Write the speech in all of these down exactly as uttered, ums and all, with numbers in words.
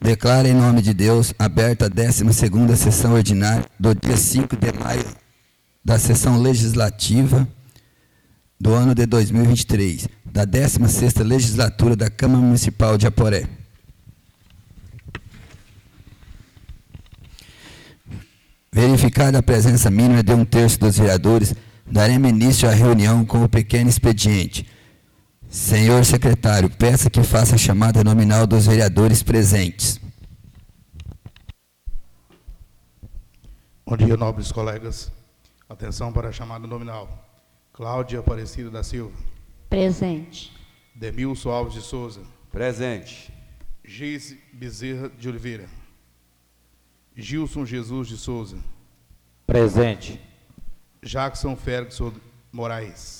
Declaro em nome de Deus aberta a décima segunda sessão ordinária do dia cinco de maio da sessão legislativa do ano de dois mil e vinte e três, da décima sexta legislatura da Câmara Municipal de Aporé. Verificada a presença mínima de um terço dos vereadores, daremos início à reunião com o pequeno expediente. Senhor secretário, peça que faça a chamada nominal dos vereadores presentes. Bom dia, nobres colegas. Atenção para a chamada nominal. Cláudia Aparecida da Silva. Presente. Demilson Alves de Souza. Presente. Geise Bezerra de Oliveira. Gilson Jesus de Souza. Presente. Jackson Ferguson Moraes.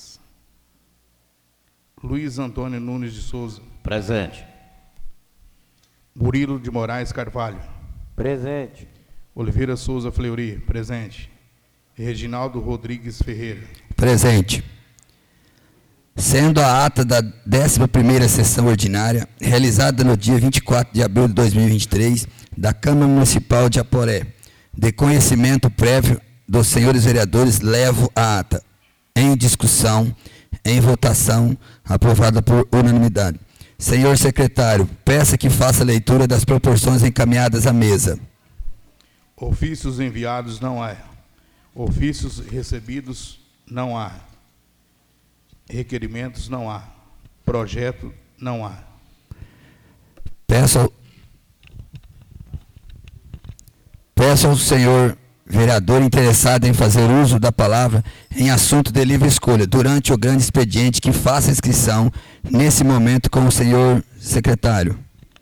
Luiz Antônio Nunes de Souza. Presente. Murilo de Moraes Carvalho. Presente. Oliveira Souza Fleury. Presente. Reginaldo Rodrigues Ferreira. Presente. Sendo a ata da décima primeira sessão ordinária, realizada no dia vinte e quatro de abril de dois mil e vinte e três, da Câmara Municipal de Aporé, de conhecimento prévio dos senhores vereadores, levo a ata em discussão, em votação, aprovada por unanimidade. Senhor secretário, peça que faça a leitura das proporções encaminhadas à mesa. Ofícios enviados não há. Ofícios recebidos não há. Requerimentos não há. Projeto não há. Peço ao, peço ao senhor vereador interessado em fazer uso da palavra em assunto de livre escolha durante o grande expediente que faça inscrição nesse momento com o senhor secretário.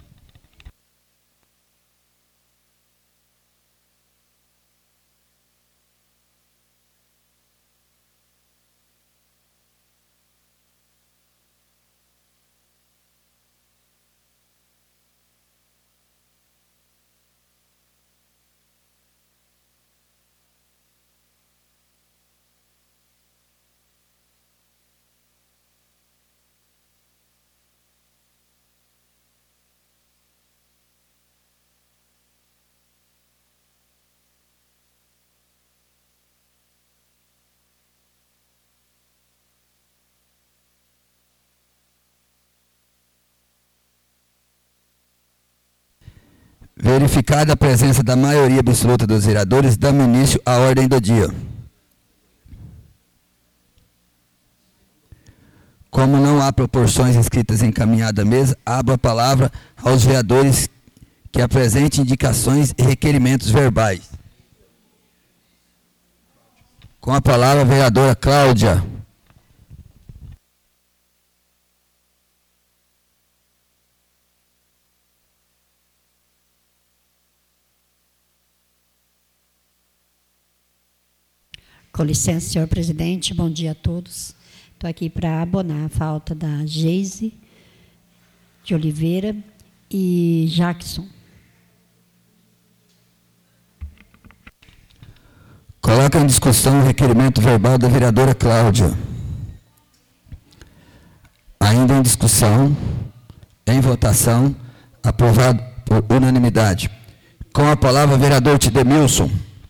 Verificada a presença da maioria absoluta dos vereadores, damos início à ordem do dia. Como não há proporções escritas encaminhadas à mesa, abro a palavra aos vereadores que apresentem indicações e requerimentos verbais. Com a palavra, a vereadora Cláudia. Com licença, senhor presidente, bom dia a todos. Estou aqui para abonar a falta da Geise de Oliveira e Jackson. Coloca em discussão o requerimento verbal da vereadora Cláudia. Ainda em discussão, em votação, aprovado por unanimidade. Com a palavra, vereador Tidemilson.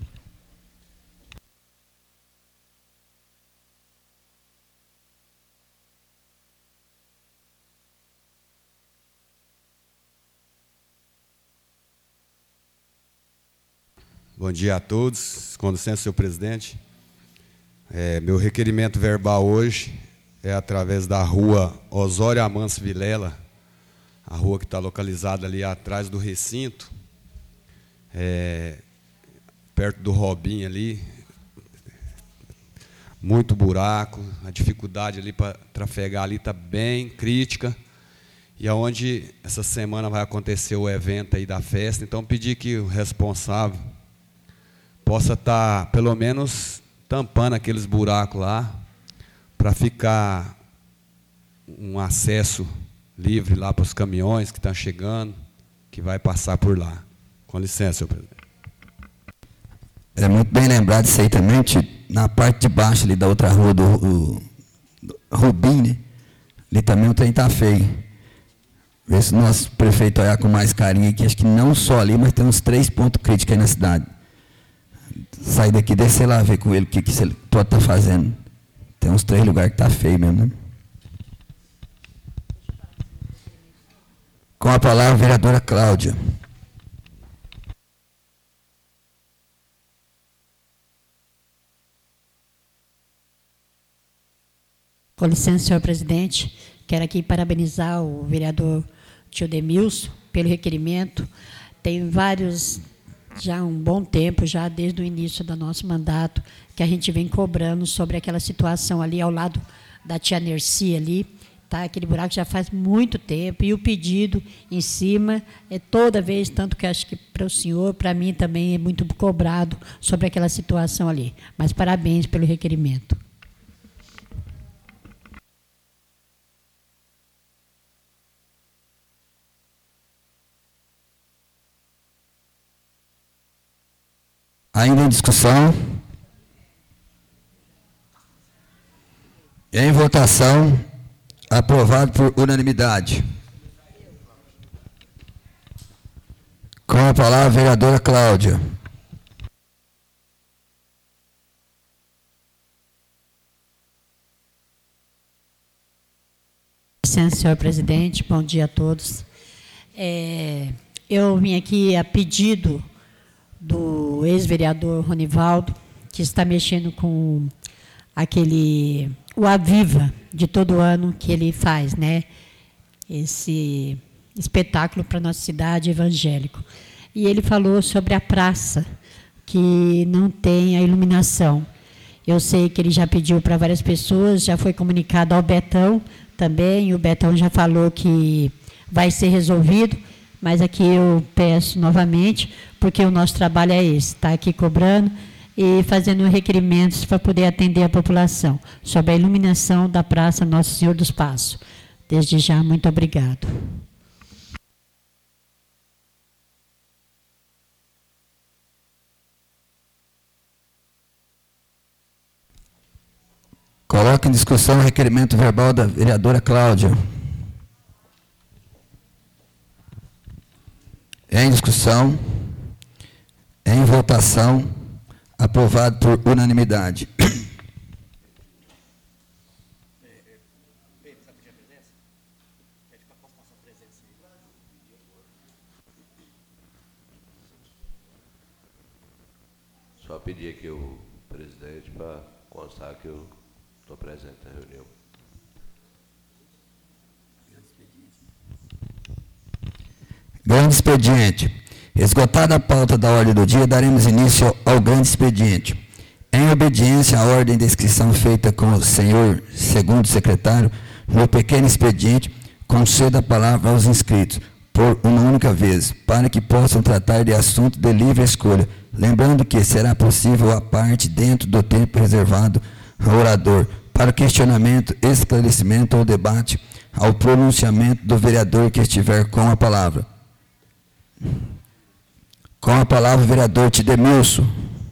Bom dia a todos. Com licença, senhor presidente. É, meu requerimento verbal hoje é através da rua Osório Amâncio Vilela, a rua que está localizada ali atrás do recinto, é, perto do Robinho ali. Muito buraco, a dificuldade ali para trafegar ali está bem crítica. E aonde essa semana vai acontecer o evento aí da festa, então pedi que o responsável possa estar, pelo menos, tampando aqueles buracos lá, para ficar um acesso livre lá para os caminhões que estão chegando, que vai passar por lá. Com licença, senhor presidente. É muito bem lembrado isso aí também, na parte de baixo ali da outra rua do, do, do Rubim, né? Ali também o trem está feio. Vê se o nosso prefeito olhar com mais carinho aqui, acho que não só ali, mas tem uns três pontos críticos aí na cidade. Sair daqui, descer lá, ver com ele o que, que ele pode estar fazendo. Tem uns três lugares que tá feio mesmo, né? Com a palavra, a vereadora Cláudia. Com licença, senhor presidente, quero aqui parabenizar o vereador tio Demilson pelo requerimento. Tem vários, já há um bom tempo, já desde o início do nosso mandato, que a gente vem cobrando sobre aquela situação ali ao lado da tia Nerci ali, tá? Aquele buraco já faz muito tempo, e o pedido em cima é toda vez, tanto que acho que para o senhor, para mim também é muito cobrado sobre aquela situação ali. Mas parabéns pelo requerimento. Ainda em discussão? Em votação, aprovado por unanimidade. Com a palavra, a vereadora Cláudia. Licença, senhor presidente, bom dia a todos. É, eu vim aqui a pedido do ex-vereador Ronivaldo, que está mexendo com aquele, o Aviva de todo ano que ele faz, né? Esse espetáculo para a nossa cidade evangélico. E ele falou sobre a praça, que não tem a iluminação. Eu sei que ele já pediu para várias pessoas, já foi comunicado ao Betão também, e o Betão já falou que vai ser resolvido, mas aqui eu peço novamente, porque o nosso trabalho é esse, está aqui cobrando e fazendo requerimentos para poder atender a população sobre a iluminação da Praça Nosso Senhor dos Passos. Desde já, muito obrigado. Coloca em discussão o requerimento verbal da vereadora Cláudia. Em discussão, em votação, aprovado por unanimidade. Só pedir aqui o presidente para constar que eu estou presente na reunião. Grande expediente. Esgotada a pauta da ordem do dia, daremos início ao grande expediente. Em obediência à ordem de inscrição feita com o senhor segundo secretário, no pequeno expediente, concedo a palavra aos inscritos, por uma única vez, para que possam tratar de assunto de livre escolha, lembrando que será possível a parte dentro do tempo reservado ao orador, para questionamento, esclarecimento ou debate, ao pronunciamento do vereador que estiver com a palavra. Com a palavra, o vereador Tidemilson.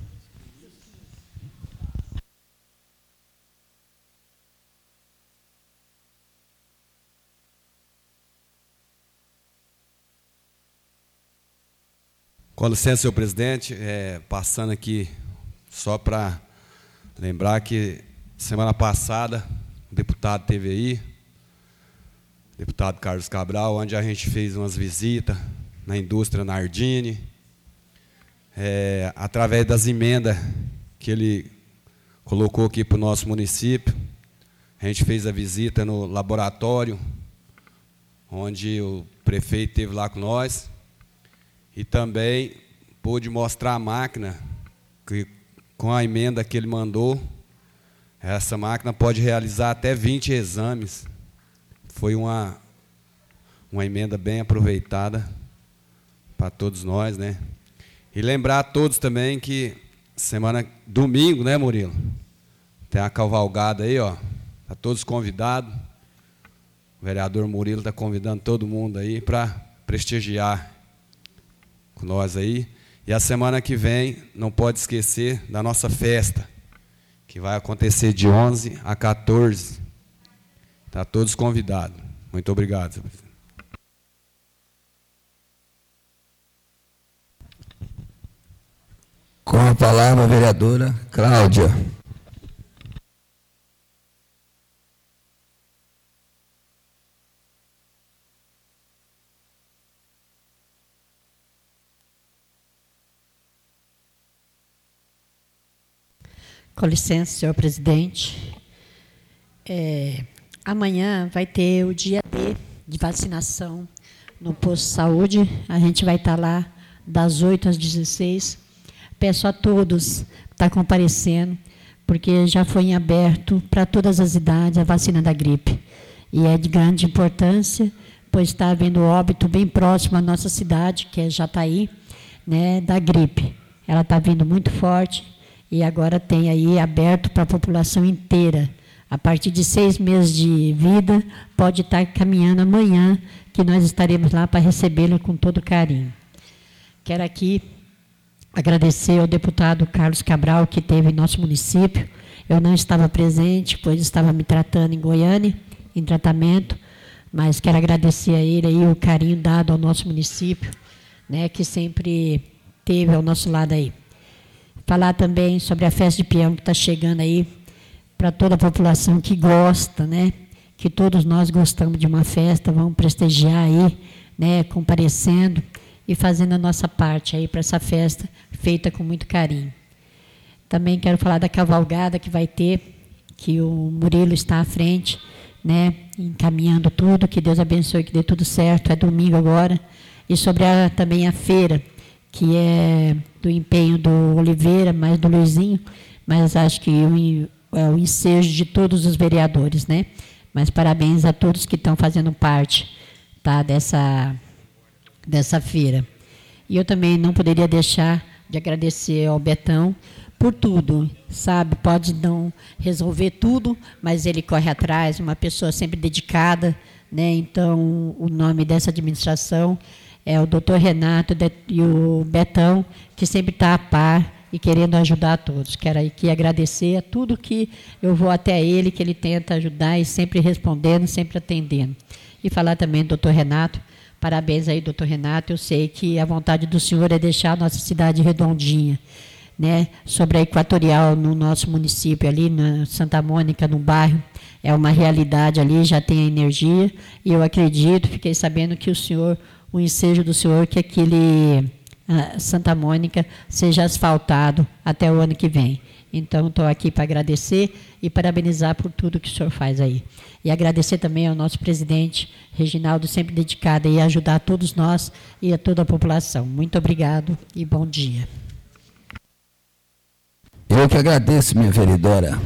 Com licença, senhor presidente, é, passando aqui só para lembrar que semana passada o deputado esteve aí, o deputado Carlos Cabral, onde a gente fez umas visitas na indústria Nardini, é, através das emendas que ele colocou aqui para o nosso município. A gente fez a visita no laboratório, onde o prefeito esteve lá com nós, e também pôde mostrar a máquina, que com a emenda que ele mandou, essa máquina pode realizar até vinte exames. Foi uma, uma emenda bem aproveitada para todos nós, né? E lembrar a todos também que semana, domingo, né, Murilo? Tem a cavalgada aí, ó. Está todos convidados. O vereador Murilo está convidando todo mundo aí para prestigiar com nós aí. E a semana que vem, não pode esquecer da nossa festa, que vai acontecer de onze a quatorze. Está todos convidados. Muito obrigado, senhor presidente. Com a palavra, a vereadora Cláudia. Com licença, senhor presidente. É, amanhã vai ter o dia D de vacinação no posto de saúde. A gente vai estar lá das oito às dezesseis. Peço a todos estar comparecendo, porque já foi em aberto para todas as idades a vacina da gripe. E é de grande importância, pois está havendo óbito bem próximo à nossa cidade, que é Jataí, né, da gripe. Ela está vindo muito forte. E agora tem aí aberto para a população inteira. A partir de seis meses de vida, pode estar caminhando amanhã, que nós estaremos lá para recebê-lo com todo carinho. Quero aqui agradecer ao deputado Carlos Cabral, que esteve em nosso município. Eu não estava presente, pois estava me tratando em Goiânia, em tratamento, mas quero agradecer a ele aí o carinho dado ao nosso município, né, que sempre esteve ao nosso lado aí. Falar também sobre a festa de peão que está chegando aí para toda a população que gosta, né? Que todos nós gostamos de uma festa, vamos prestigiar aí, né? Comparecendo e fazendo a nossa parte aí para essa festa feita com muito carinho. Também quero falar da cavalgada que vai ter, que o Murilo está à frente, né? Encaminhando tudo, que Deus abençoe, que dê tudo certo, é domingo agora. E sobre a, também a feira, que é do empenho do Oliveira, mais do Luizinho, mas acho que é o ensejo de todos os vereadores, né? Mas parabéns a todos que estão fazendo parte, tá, dessa, dessa feira. E eu também não poderia deixar de agradecer ao Betão por tudo, sabe? Pode não resolver tudo, mas ele corre atrás, uma pessoa sempre dedicada, né? Então, o nome dessa administração é o doutor Renato e o Betão, que sempre está a par e querendo ajudar a todos. Quero aqui agradecer a tudo que eu vou até ele, que ele tenta ajudar e sempre respondendo, sempre atendendo. E falar também do doutor Renato. Parabéns aí, doutor Renato. Eu sei que a vontade do senhor é deixar a nossa cidade redondinha, né? Sobre a Equatorial, no nosso município ali, na Santa Mônica, no bairro, é uma realidade ali, já tem a energia, e eu acredito, fiquei sabendo que o senhor, o ensejo do senhor, que aquele Santa Mônica seja asfaltado até o ano que vem. Então, estou aqui para agradecer e parabenizar por tudo que o senhor faz aí. E agradecer também ao nosso presidente, Reginaldo, sempre dedicado a ajudar a todos nós e a toda a população. Muito obrigado e bom dia. Eu que agradeço, minha vereadora.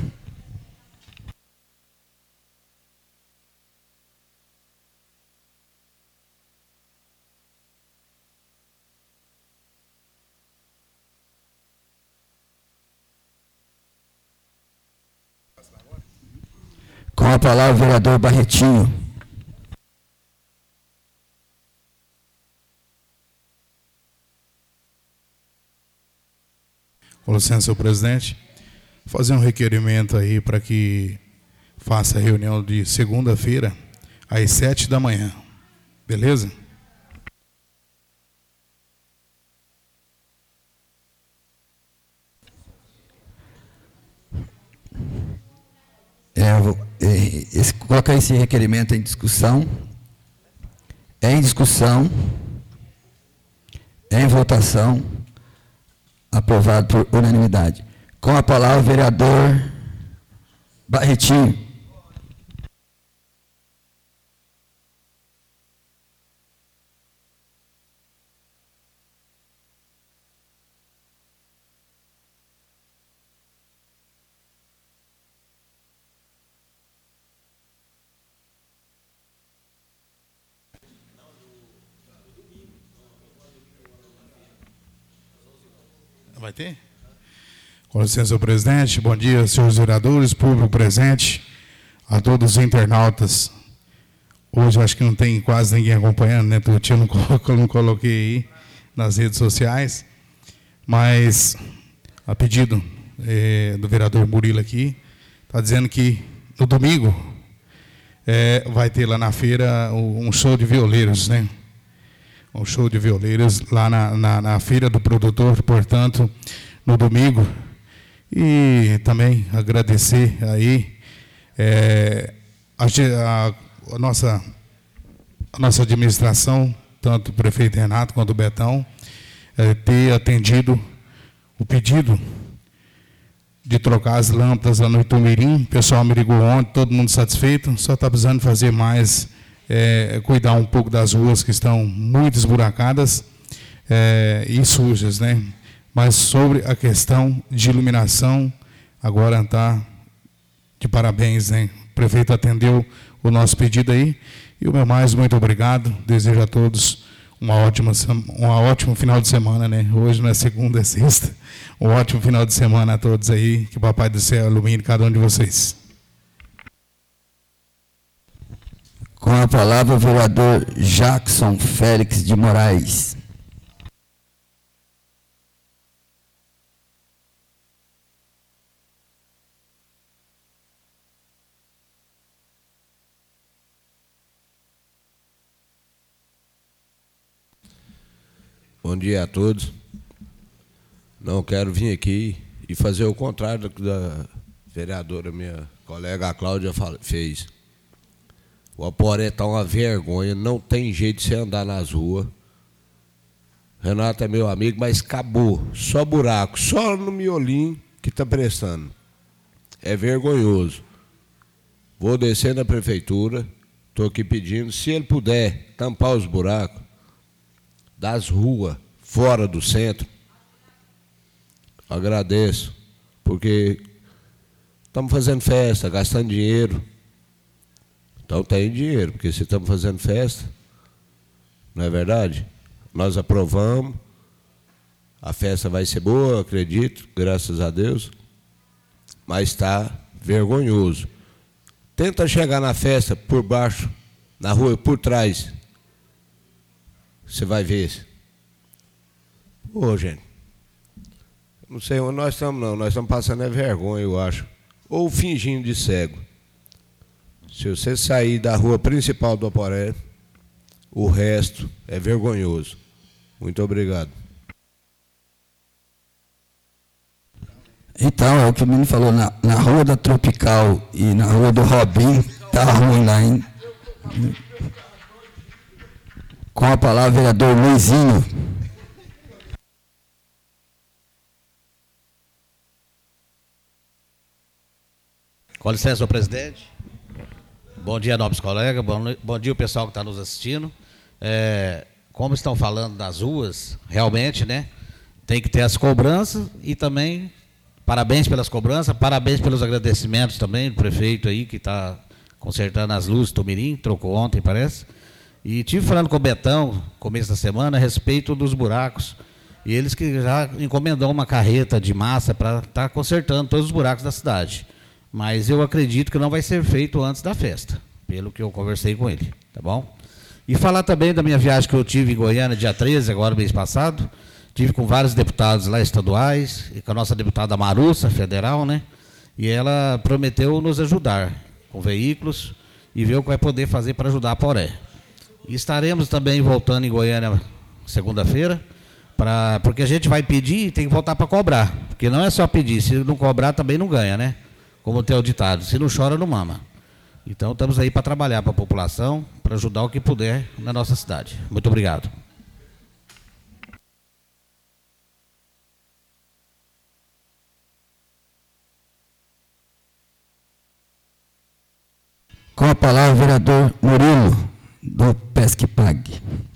Com a palavra, o vereador Barretinho. Com licença, senhor presidente. Vou fazer um requerimento aí para que faça a reunião de segunda-feira, às sete da manhã. Beleza? É, vou, é, esse, colocar esse requerimento em discussão. Em discussão. Em votação. Aprovado por unanimidade. Com a palavra, o vereador Barretinho. Vai ter? Com licença, senhor presidente. Bom dia, senhores vereadores, público presente, a todos os internautas. Hoje acho que não tem quase ninguém acompanhando, né? Eu não, colo não coloquei aí nas redes sociais, mas a pedido é, do vereador Murilo aqui, está dizendo que no domingo é, vai ter lá na feira um show de violeiros, né? Um show de violeiros lá na, na, na feira do produtor, portanto, no domingo. E também agradecer aí é, a, a, a, nossa, a nossa administração, tanto o prefeito Renato quanto o Betão, é, ter atendido o pedido de trocar as lâmpadas lá no Itumirim. O pessoal me ligou ontem, todo mundo satisfeito, só está precisando fazer mais, é, cuidar um pouco das ruas que estão muito esburacadas é, e sujas, né? Mas sobre a questão de iluminação, agora está de parabéns, né? O prefeito atendeu o nosso pedido aí. E o meu mais, muito obrigado. Desejo a todos uma ótima, um ótimo final de semana, né? Hoje não é segunda, é sexta. Um ótimo final de semana a todos aí. Que o Papai do Céu ilumine cada um de vocês. Com a palavra, o vereador Jackson Félix de Moraes. Bom dia a todos. Não quero vir aqui e fazer o contrário do que a vereadora, minha colega a Cláudia, fez. O Aporé está uma vergonha, não tem jeito de você andar nas ruas. Renato é meu amigo, mas acabou. Só buraco, só no miolinho que está prestando. É vergonhoso. Vou descer na prefeitura, estou aqui pedindo, se ele puder tampar os buracos das ruas, fora do centro, agradeço, porque estamos fazendo festa, gastando dinheiro. Então tem dinheiro, porque se estamos fazendo festa, não é verdade? Nós aprovamos, a festa vai ser boa, acredito, graças a Deus, mas está vergonhoso. Tenta chegar na festa por baixo, na rua, por trás. Você vai ver. Ô, gente, não sei onde nós estamos, não. Nós estamos passando é vergonha, eu acho. Ou fingindo de cego. Se você sair da rua principal do Aporé, o resto é vergonhoso. Muito obrigado. Então, é o que o menino falou, na, na rua da Tropical e na rua do Robin, tá ruim lá, hein? Com a palavra, vereador Luizinho. Com licença, senhor presidente. Bom dia, nobres colegas. Bom, bom dia, o pessoal que está nos assistindo. É, como estão falando das ruas, realmente, né? Tem que ter as cobranças e também, parabéns pelas cobranças, parabéns pelos agradecimentos também do prefeito aí, que está consertando as luzes do Mirim, trocou ontem, parece. E tive falando com o Betão, começo da semana, a respeito dos buracos. E eles que já encomendou uma carreta de massa para estar tá consertando todos os buracos da cidade. Mas eu acredito que não vai ser feito antes da festa, pelo que eu conversei com ele, tá bom? E falar também da minha viagem que eu tive em Goiânia, dia treze, agora mês passado. Tive com vários deputados lá estaduais, e com a nossa deputada Marussa, federal, né? E ela prometeu nos ajudar com veículos e ver o que vai poder fazer para ajudar a Aporé. E estaremos também voltando em Goiânia segunda-feira, pra, porque a gente vai pedir e tem que voltar para cobrar. Porque não é só pedir, se não cobrar também não ganha, né? Como tem o ditado, se não chora, não mama. Então estamos aí para trabalhar para a população, para ajudar o que puder na nossa cidade. Muito obrigado. Com a palavra, o vereador Murilo, do Pesquipag.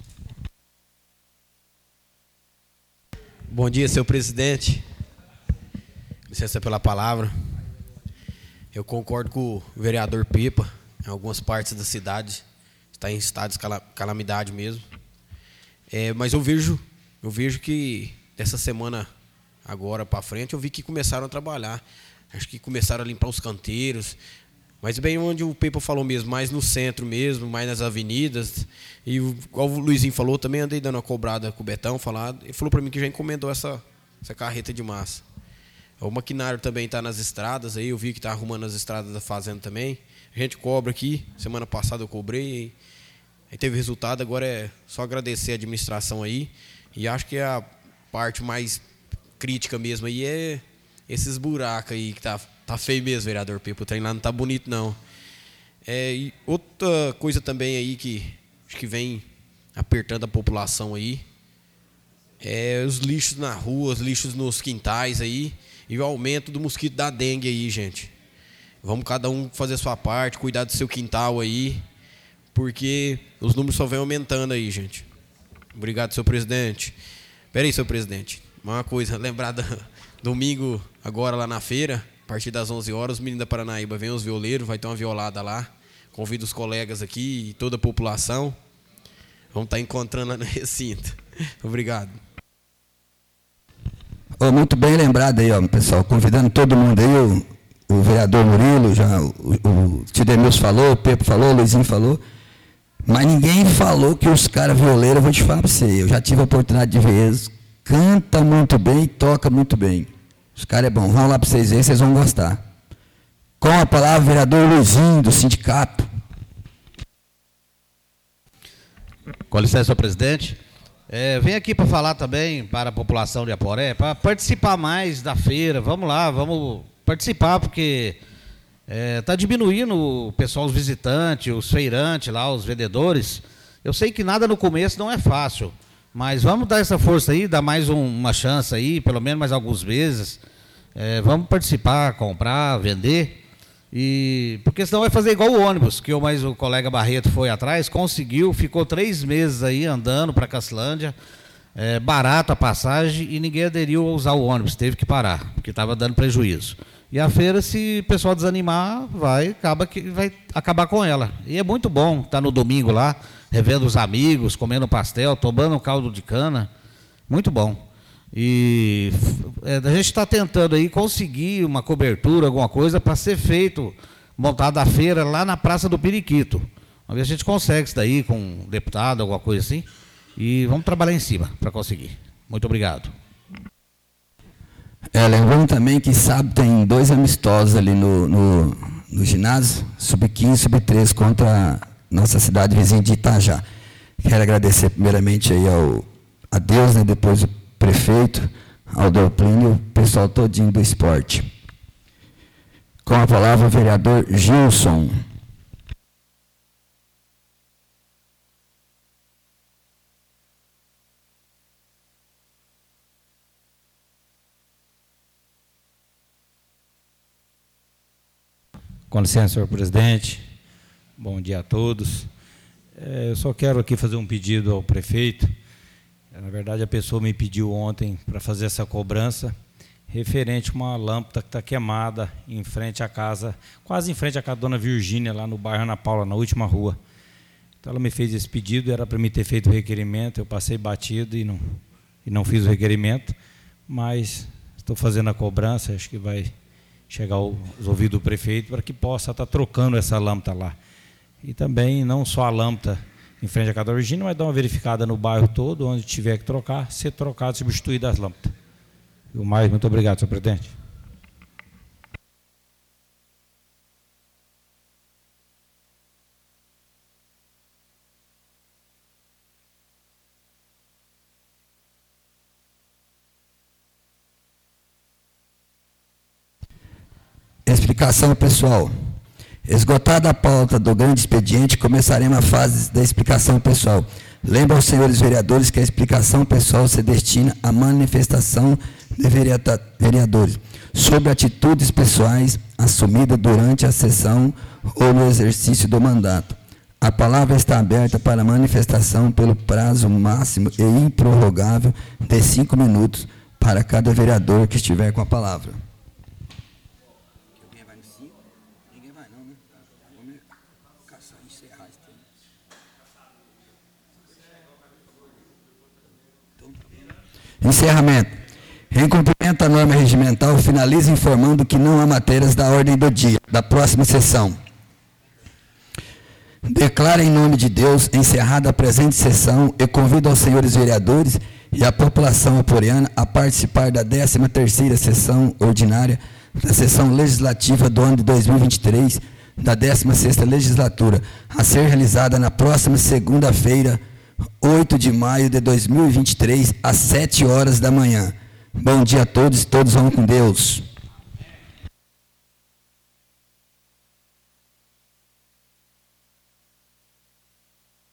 Bom dia, senhor presidente. Licença pela palavra. Eu concordo com o vereador Pipa. Em algumas partes da cidade está em estado de calamidade mesmo. É, mas eu vejo, eu vejo que dessa semana agora para frente, eu vi que começaram a trabalhar. Acho que começaram a limpar os canteiros. Mas bem onde o Pipa falou mesmo, mais no centro mesmo, mais nas avenidas. E igual o Luizinho falou, também andei dando uma cobrada com o Betão, falado, ele falou para mim que já encomendou essa, essa carreta de massa. O maquinário também está nas estradas, aí eu vi que está arrumando as estradas da fazenda também. A gente cobra aqui, semana passada eu cobrei, aí teve resultado, agora é só agradecer a administração aí. E acho que é a parte mais crítica mesmo aí é esses buracos aí que tá, tá feio mesmo, vereador Pipa. O trem lá não tá bonito, não. É, e outra coisa também aí que acho que vem apertando a população aí é os lixos na rua, os lixos nos quintais aí e o aumento do mosquito da dengue aí, gente. Vamos cada um fazer a sua parte, cuidar do seu quintal aí, porque os números só vêm aumentando aí, gente. Obrigado, senhor presidente. Peraí, senhor presidente. Uma coisa, lembrar da, domingo, agora lá na feira, a partir das onze horas, os meninos da Paranaíba vêm os violeiros, vai ter uma violada lá. Convido os colegas aqui e toda a população. Vamos estar encontrando lá no recinto. Obrigado. Oh, muito bem lembrado aí, ó, pessoal. Convidando todo mundo aí, o, o vereador Murilo, já, o, o Tidemilson falou, o Pepe falou, o Luizinho falou. Mas ninguém falou que os caras violeiros, eu vou te falar para você, eu já tive a oportunidade de ver eles, canta muito bem e toca muito bem. Os caras é bom, vão lá para vocês verem, vocês vão gostar. Com a palavra, o vereador Luizinho, do sindicato. Com licença, senhor presidente. É, vem aqui para falar também para a população de Aporé, para participar mais da feira. Vamos lá, vamos participar, porque está é, diminuindo o pessoal, os visitantes, os feirantes lá, os vendedores. Eu sei que nada no começo não é fácil, mas vamos dar essa força aí, dar mais um, uma chance aí, pelo menos mais alguns meses. É, vamos participar, comprar, vender. E, porque senão vai fazer igual o ônibus, que eu mais o colega Barreto foi atrás, conseguiu, ficou três meses aí andando para Cacilândia, é, barato a passagem, e ninguém aderiu a usar o ônibus, teve que parar, porque estava dando prejuízo. E a feira, se o pessoal desanimar, vai, acaba que vai acabar com ela. E é muito bom estar no domingo lá, revendo os amigos, comendo pastel, tomando um caldo de cana, muito bom. E é, a gente está tentando aí conseguir uma cobertura, alguma coisa, para ser feito, montada a feira lá na Praça do Periquito. Vamos ver se a gente consegue isso daí com um deputado, alguma coisa assim. E vamos trabalhar em cima para conseguir. Muito obrigado. É, lembrando também que sábado tem dois amistosos ali no, no, no ginásio, sub quinze e sub treze, contra a nossa cidade vizinha de Itajá. Quero agradecer primeiramente aí ao, a Deus, né, depois o prefeito, ao Delplínio, o pessoal todinho do esporte. Com a palavra o vereador Gilson. Com licença, senhor presidente. Bom dia a todos. É, eu só quero aqui fazer um pedido ao prefeito. Na verdade, a pessoa me pediu ontem para fazer essa cobrança referente a uma lâmpada que está queimada em frente à casa, quase em frente à casa da dona Virgínia, lá no bairro Ana Paula, na última rua. Então, ela me fez esse pedido, era para mim ter feito o requerimento, eu passei batido e não, e não fiz o requerimento, mas estou fazendo a cobrança, acho que vai chegar aos ouvidos do prefeito para que possa estar trocando essa lâmpada lá. E também, não só a lâmpada em frente à casa da Virgínia, mas dar uma verificada no bairro todo, onde tiver que trocar, ser trocado, substituído as lâmpadas. E o mais, muito obrigado, senhor presidente. Explicação, pessoal. Esgotada a pauta do grande expediente, começaremos a fase da explicação pessoal. Lembro aos senhores vereadores que a explicação pessoal se destina à manifestação de vereadores sobre atitudes pessoais assumidas durante a sessão ou no exercício do mandato. A palavra está aberta para manifestação pelo prazo máximo e improrrogável de cinco minutos para cada vereador que estiver com a palavra. Encerramento. Em cumprimento à norma regimental, finalizo informando que não há matérias da ordem do dia da próxima sessão. Declaro em nome de Deus encerrada a presente sessão e convido aos senhores vereadores e a população aporeana a participar da décima terceira sessão ordinária da sessão legislativa do ano de dois mil e vinte e três, da décima sexta legislatura, a ser realizada na próxima segunda-feira, oito de maio de dois mil e vinte e três, às sete horas da manhã. Bom dia a todos, todos vão com Deus.